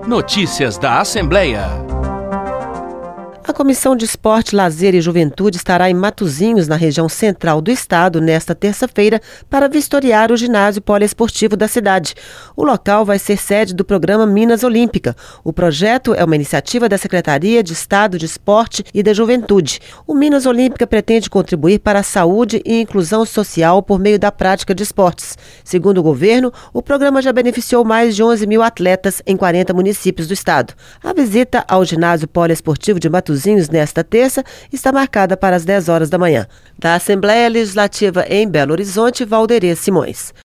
Notícias da Assembleia. A Comissão de Esporte, Lazer e Juventude estará em Matozinhos, na região central do estado, nesta terça-feira, para vistoriar o ginásio poliesportivo da cidade. O local vai ser sede do programa Minas Olímpica. O projeto é uma iniciativa da Secretaria de Estado de Esporte e da Juventude. O Minas Olímpica pretende contribuir para a saúde e inclusão social por meio da prática de esportes. Segundo o governo, o programa já beneficiou mais de 11 mil atletas em 40 municípios do estado. A visita ao ginásio poliesportivo de Matozinhos nesta terça está marcada para as 10 horas da manhã. Da Assembleia Legislativa em Belo Horizonte, Valderê Simões.